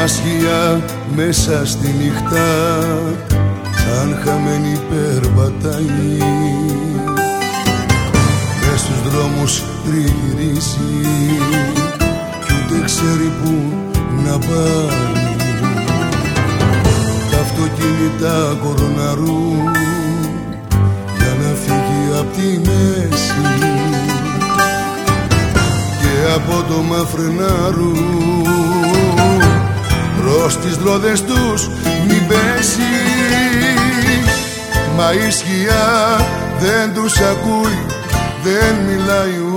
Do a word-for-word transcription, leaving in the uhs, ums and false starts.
σκιά μέσα στη νύχτα σαν χαμένη περπατάει, μες στους δρόμους τριγυρίζει κι ούτε ξέρει που να πάει. Τα αυτοκίνητα κοροναρούν για να φύγει απ' τη μέση και απότομα φρενάρουν προς τις ρόδες τους μην πέσει. Μα η σκιά δεν τους ακούει, δεν μιλάει